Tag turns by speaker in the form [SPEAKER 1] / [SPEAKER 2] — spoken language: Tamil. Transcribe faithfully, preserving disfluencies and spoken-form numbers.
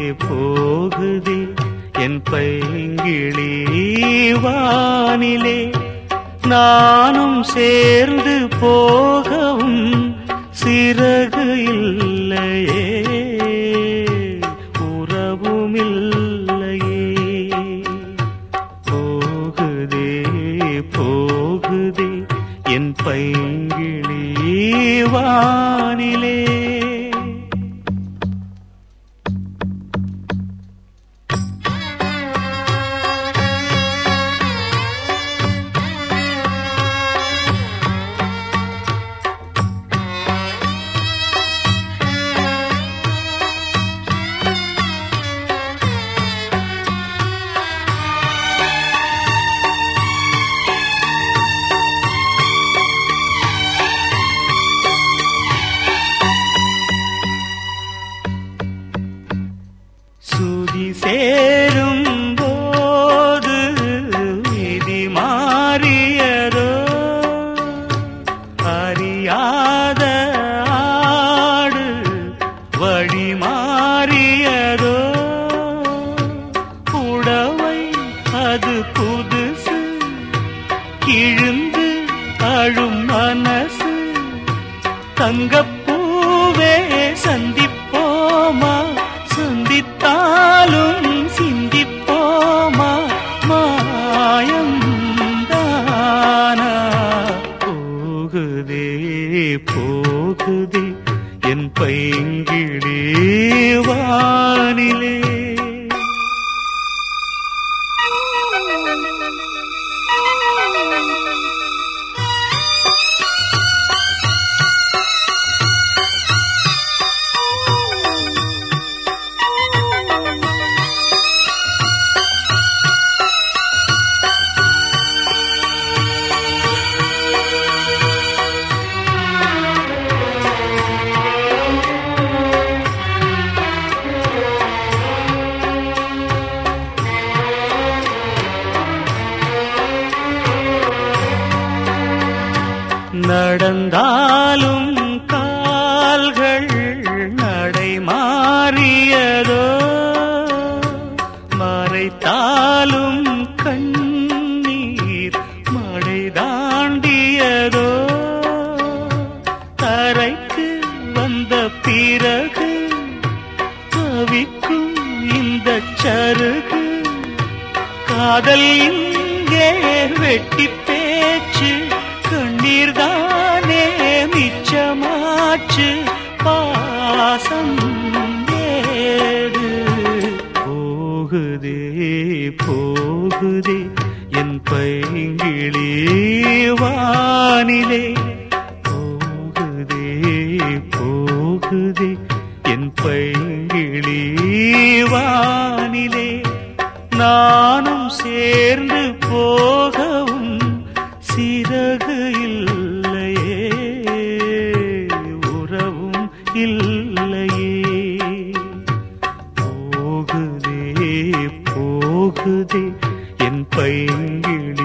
[SPEAKER 1] போகுதே என் பைங்கிளி வானிலே. நானும் சேர்ந்து போகவும் சிறகு இல்லையே, உறவும் இல்லையே. போகுதே போகுதே என் பைங்கிளி வானிலே. சுதி சேரும் போது விதி மாறியதோ, அறியாத ஆடு வழி மாறியதோ. புடவை அது புதுசு, கிழிந்து அழும் மனசு. தங்கப்பூவே சந்திப்போமா, சந்தித்தாலும் சிந்திப்போமா, மாயம் தானா. போகுதே போகுதே என் பைங்கிளி வானிலே. நடந்தாலும் கால்கள் நடை மாறியதோ, மறைத்தாலும் கண்ணீர் மழை தாண்டியதோ. தரைக்கு வந்த பிறகு தவிக்கும் இந்த சருகு. காதல் இங்கே வெட்டி பேச்சு, கண்ணீர் தானே மிச்சமாச்சு, பாசம் ஏது. போகுதே போகுதே என் பைங்கிளி வானிலே. போகுதே போகுதே என் பைங்கிளி வானிலே. நானும் சேர்ந்து போகவும் சிறகு இல்லையே, உறவும் இல்லையே. போகுதே போகுதே என் பைங்கிளி